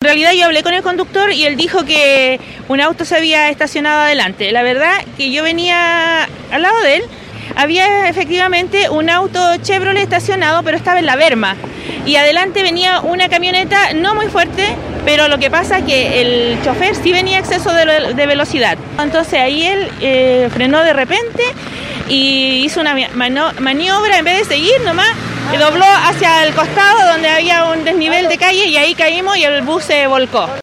realidad yo hablé con el conductor y él dijo que un auto se había estacionado adelante. La verdad que yo venía al lado de él, había efectivamente un auto Chevrolet estacionado, pero estaba en la berma. Y adelante venía una camioneta no muy fuerte, pero lo que pasa es que el chofer sí venía a exceso de velocidad. Entonces ahí él frenó de repente y hizo una maniobra, en vez de seguir nomás, dobló hacia el costado donde había un desnivel de calle y ahí caímos y el bus se volcó.